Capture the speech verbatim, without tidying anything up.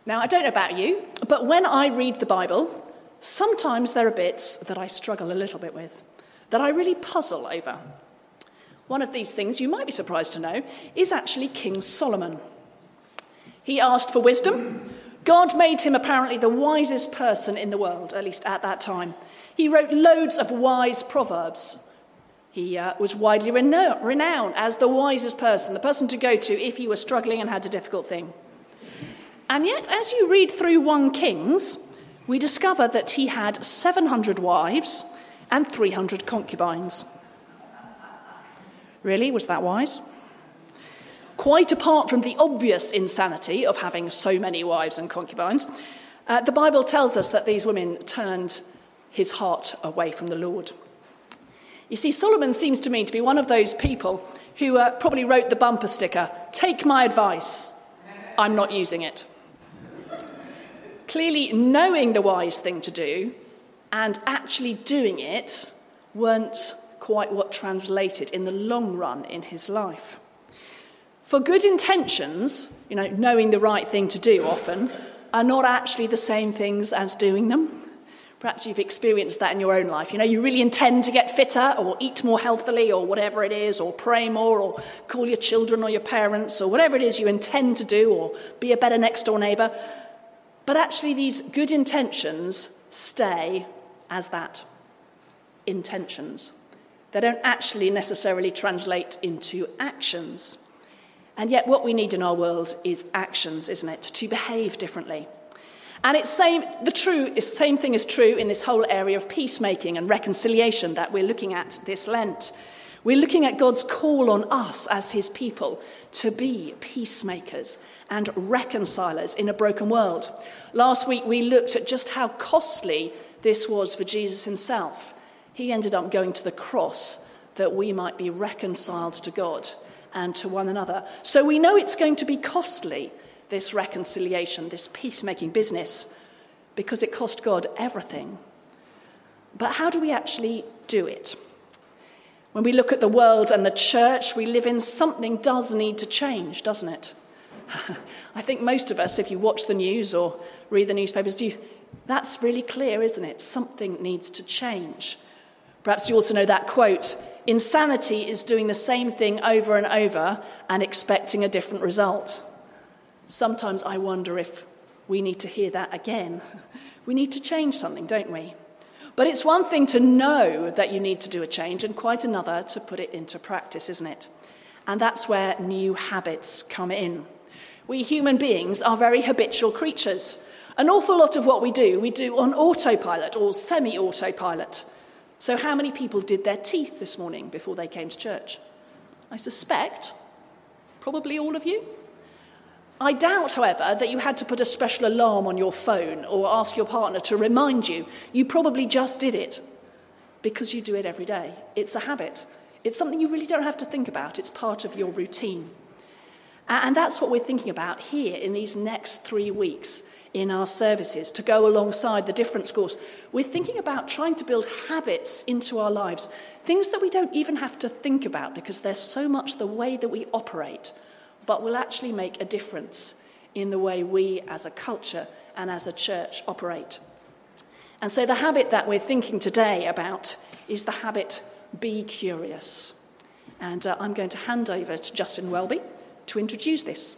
Now, I don't know about you, but when I read the Bible, sometimes there are bits that I struggle a little bit with, that I really puzzle over. One of these things, you might be surprised to know, is actually King Solomon. He asked for wisdom. God made him apparently the wisest person in the world, at least at that time. He wrote loads of wise proverbs. He uh, was widely reno- renowned as the wisest person, the person to go to if you were struggling and had a difficult thing. And yet, as you read through First Kings, we discover that he had seven hundred wives and three hundred concubines. Really? Was that wise? Quite apart from the obvious insanity of having so many wives and concubines, uh, the Bible tells us that these women turned his heart away from the Lord. You see, Solomon seems to me to be one of those people who uh, probably wrote the bumper sticker, "Take my advice, I'm not using it." Clearly, knowing the wise thing to do and actually doing it weren't quite what translated in the long run in his life. For good intentions, you know, knowing the right thing to do often, are not actually the same things as doing them. Perhaps you've experienced that in your own life. You know, you really intend to get fitter or eat more healthily or whatever it is, or pray more or call your children or your parents or whatever it is you intend to do, or be a better next door neighbour. But actually these good intentions stay as that, intentions. They don't actually necessarily translate into actions. And yet what we need in our world is actions, isn't it? To behave differently. And it's same the true same thing is true in this whole area of peacemaking and reconciliation that we're looking at this Lent. We're looking at God's call on us as his people to be peacemakers and reconcilers in a broken world. Last week we looked at just how costly this was for Jesus himself. He ended up going to the cross that we might be reconciled to God and to one another. So we know it's going to be costly, this reconciliation, this peacemaking business, because it cost God everything. But how do we actually do it? When we look at the world and the church we live in, something does need to change, doesn't it? I think most of us, if you watch the news or read the newspapers, do you, that's really clear, isn't it? Something needs to change. Perhaps you also know that quote, "Insanity is doing the same thing over and over and expecting a different result." Sometimes I wonder if we need to hear that again. We need to change something, don't we? But it's one thing to know that you need to do a change and quite another to put it into practice, isn't it? And that's where new habits come in. We human beings are very habitual creatures. An awful lot of what we do, we do on autopilot or semi-autopilot. So how many people did their teeth this morning before they came to church? I suspect probably all of you. I doubt, however, that you had to put a special alarm on your phone or ask your partner to remind you. You probably just did it because you do it every day. It's a habit. It's something you really don't have to think about. It's part of your routine. And that's what we're thinking about here in these next three weeks in our services to go alongside the difference course. We're thinking about trying to build habits into our lives, things that we don't even have to think about because there's so much the way that we operate, but will actually make a difference in the way we as a culture and as a church operate. And so the habit that we're thinking today about is the habit, be curious. And uh, I'm going to hand over to Justin Welby to introduce this.